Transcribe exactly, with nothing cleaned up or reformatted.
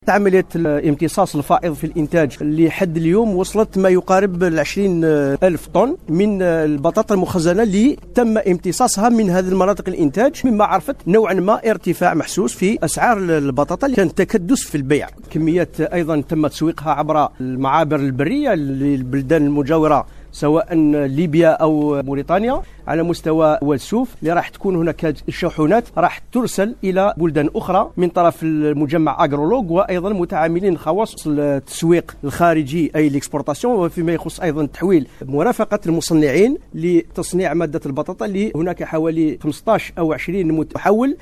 عملية الامتصاص الفائض في الإنتاج اللي حد اليوم وصلت ما يقارب العشرين ألف طن من البطاطا المخزنة اللي تم امتصاصها من هذه المناطق الإنتاج، مما عرفت نوعا ما ارتفاع محسوس في أسعار البطاطا اللي كانت تكدس في البيع. كميات أيضا تم تسويقها عبر المعابر البرية للبلدان المجاورة سواء ليبيا أو موريتانيا على مستوى والسوف، اللي راح تكون هناك شحونات راح ترسل إلى بلدان أخرى من طرف المجمع أغرولوج وأيضا متعاملين خواص التسويق الخارجي أي الإكسبورتاسيون، وفيما يخص أيضا تحويل مرافقة المصنعين لتصنيع مادة البطاطا اللي هناك حوالي خمسة عشر أو عشرين محول